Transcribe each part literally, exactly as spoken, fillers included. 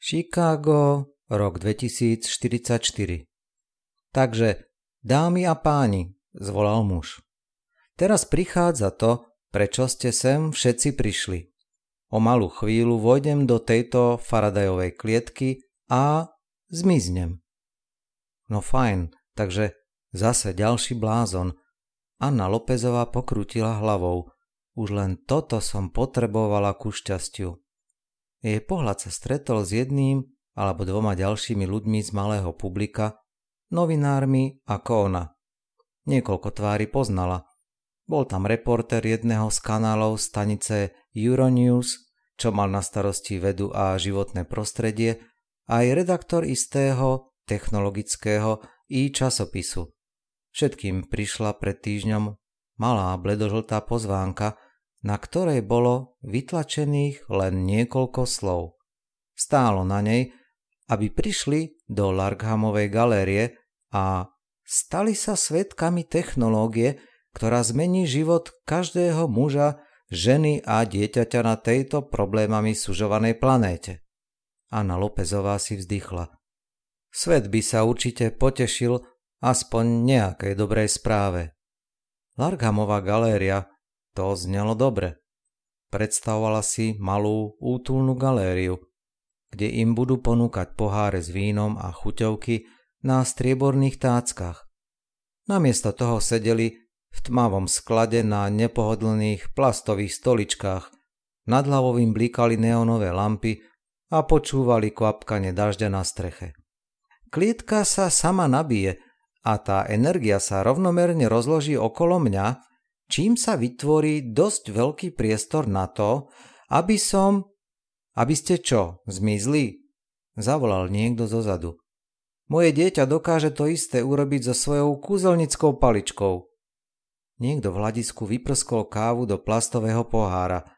Chicago, rok dvetisícštyridsaťštyri. Takže, dámy a páni, zvolal muž. Teraz prichádza to, prečo ste sem všetci prišli. O malú chvíľu vojdem do tejto Faradayovej klietky a zmiznem. No fajn, takže zase ďalší blázon. Anna Lópezová pokrútila hlavou. Už len toto som potrebovala ku šťastiu. Jej pohľad sa stretol s jedným alebo dvoma ďalšími ľuďmi z malého publika, novinármi ako ona. Niekoľko tvári poznala. Bol tam reportér jedného z kanálov stanice Euronews, čo mal na starosti vedu a životné prostredie, aj redaktor istého technologického i časopisu. Všetkým prišla pred týždňom malá bledožltá pozvánka, na ktorej bolo vytlačených len niekoľko slov. Stálo na nej, aby prišli do Larkhamovej galérie a stali sa svedkami technológie, ktorá zmení život každého muža, ženy a dieťaťa na tejto problémami sužovanej planéte. Anna Lópezová si vzdychla. Svet by sa určite potešil aspoň nejakej dobrej správe. Larkhamová galéria, to znelo dobre. Predstavovala si malú útulnú galériu, kde im budú ponúkať poháre s vínom a chuťovky na strieborných táckach. Namiesto toho sedeli v tmavom sklade na nepohodlných plastových stoličkách, nad hlavou im blikali neonové lampy a počúvali kvapkanie dažďa na streche. Klietka sa sama nabije a tá energia sa rovnomerne rozloží okolo mňa, čím sa vytvorí dosť veľký priestor na to, aby som... Aby ste čo, zmizli? Zavolal niekto zozadu. Moje dieťa dokáže to isté urobiť so svojou kúzelnickou paličkou. Niekto v hľadisku vyprskol kávu do plastového pohára.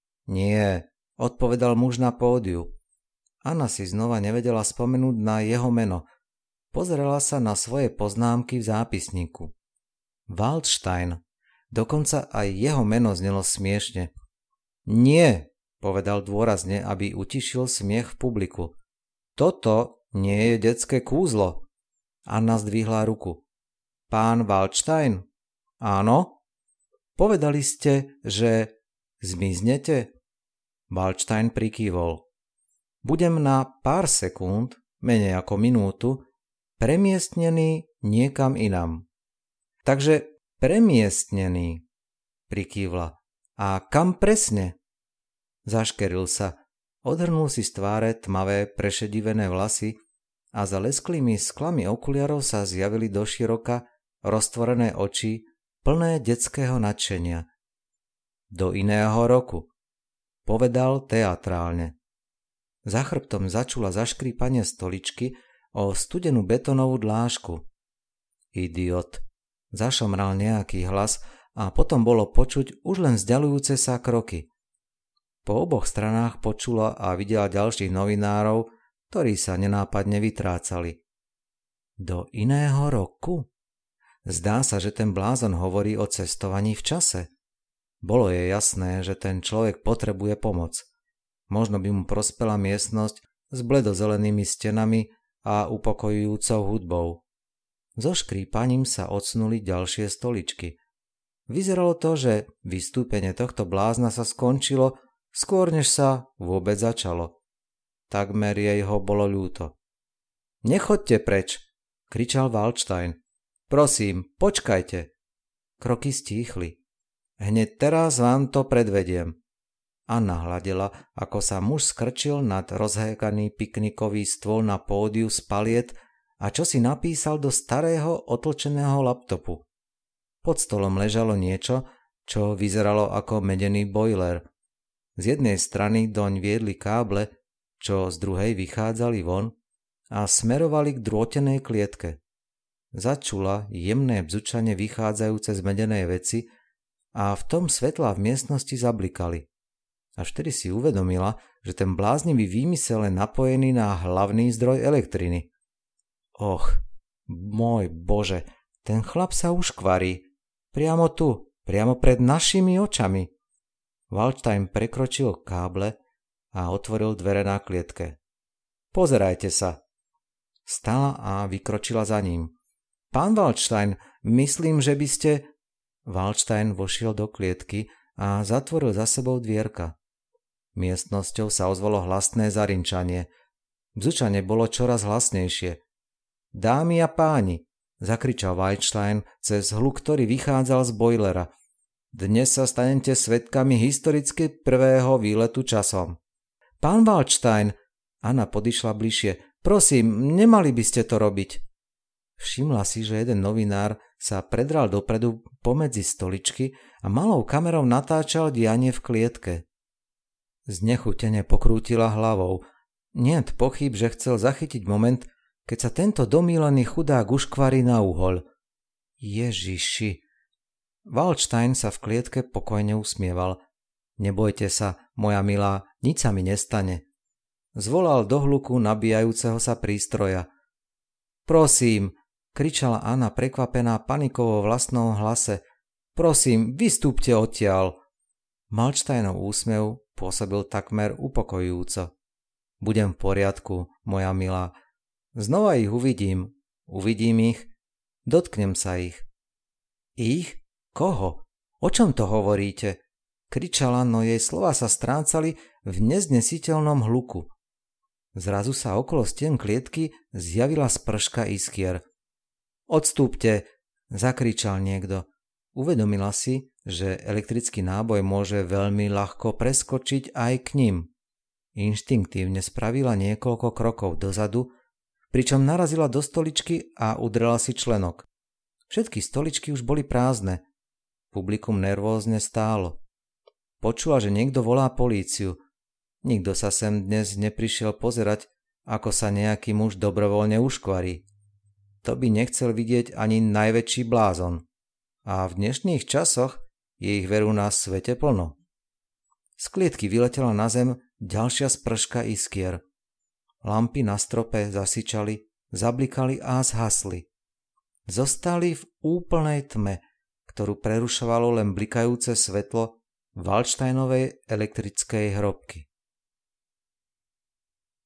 Nie, odpovedal muž na pódiu. Anna si znova nevedela spomenúť na jeho meno. Pozerala sa na svoje poznámky v zápisníku. Waldstein. Dokonca aj jeho meno znelo smiešne. Nie, povedal dôrazne, aby utišil smiech v publiku. Toto nie je detské kúzlo. Anna zdvihla ruku. Pán Waldstein? Áno? Povedali ste, že zmiznete? Waldstein prikývol. Budem na pár sekúnd, menej ako minútu, premiestnený niekam inam. Takže premiestnený, prikývla. A kam presne? Zaškeril sa, odhrnul si z tváre tmavé prešedivené vlasy a za lesklými sklami okuliarov sa zjavili doširoka roztvorené oči, plné detského nadšenia. Do iného roku, povedal teatrálne. Za chrbtom začula zaškrípanie stoličky o studenú betónovú dlážku. Idiot, zašomral nejaký hlas a potom bolo počuť už len vzdialujúce sa kroky. Po oboch stranách počula a videla ďalších novinárov, ktorí sa nenápadne vytrácali. Do iného roku? Zdá sa, že ten blázon hovorí o cestovaní v čase. Bolo jej jasné, že ten človek potrebuje pomoc. Možno by mu prospela miestnosť s bledozelenými stenami a upokojujúcou hudbou. So škrípaním sa odsnuli ďalšie stoličky. Vyzeralo to, že vystúpenie tohto blázna sa skončilo skôr, než sa vôbec začalo. Takmer jej ho bolo ľúto. Nechoďte preč, kričal Waldstein. Prosím, počkajte. Kroky stíchli. Hneď teraz vám to predvediem. Anna hľadela, ako sa muž skrčil nad rozhékaný piknikový stôl na pódiu z paliet a čo si napísal do starého otlčeného laptopu. Pod stolom ležalo niečo, čo vyzeralo ako medený bojler. Z jednej strany doň viedli káble, čo z druhej vychádzali von a smerovali k drôtenej klietke. Začula jemné bzučanie vychádzajúce z medenej veci a v tom svetlá v miestnosti zablikali. Až vtedy si uvedomila, že ten bláznivý výmysel je napojený na hlavný zdroj elektriny. Och, môj Bože, ten chlap sa už kvarí. Priamo tu, priamo pred našimi očami. Waldstein prekročil káble a otvoril dvere na klietke. Pozerajte sa. Stala a vykročila za ním. Pán Waldstein, myslím, že by ste... Waldstein vošiel do klietky a zatvoril za sebou dvierka. Miestnosťou sa ozvalo hlasné zarinčanie. Bzučanie bolo čoraz hlasnejšie. Dámy a páni, zakričal Waldstein cez hluk, ktorý vychádzal z bojlera. Dnes sa stanete svedkami historicky prvého výletu časom. Pán Waldstein, Anna podišla bližšie, prosím, nemali by ste to robiť. Všimla si, že jeden novinár sa predral dopredu pomedzi stoličky a malou kamerou natáčal dianie v klietke. Znechutene pokrútila hlavou. Niet pochyb, že chcel zachytiť moment, keď sa tento domýlený chudák uškvarí na uhol. Ježiši. Waldstein sa v klietke pokojne usmieval. Nebojte sa, moja milá, nič sa mi nestane. Zvolal do hluku nabíjajúceho sa prístroja. Prosím, kričala Anna prekvapená panikou vo vlastnom hlase. Prosím, vystúpte odtiaľ. Waldsteinov úsmev pôsobil takmer upokojujúco. Budem v poriadku, moja milá. Znova ich uvidím. Uvidím ich. Dotknem sa ich. Ich? Koho? O čom to hovoríte? Kričala, no jej slova sa strácali v neznesiteľnom hluku. Zrazu sa okolo stien klietky zjavila sprška iskier. Odstúpte, zakričal niekto. Uvedomila si, že elektrický náboj môže veľmi ľahko preskočiť aj k ním. Inštinktívne spravila niekoľko krokov dozadu, pričom narazila do stoličky a udrela si členok. Všetky stoličky už boli prázdne. Publikum nervózne stálo. Počula, že niekto volá políciu. Nikto sa sem dnes neprišiel pozerať, ako sa nejaký muž dobrovoľne uškvarí. To by nechcel vidieť ani najväčší blázon. A v dnešných časoch je ich veru na svete plno. Z klietky vyletela na zem ďalšia sprška iskier. Lampy na strope zasičali, zablikali a zhasli. Zostali v úplnej tme, ktorú prerušovalo len blikajúce svetlo Waldsteinovej elektrickej hrobky.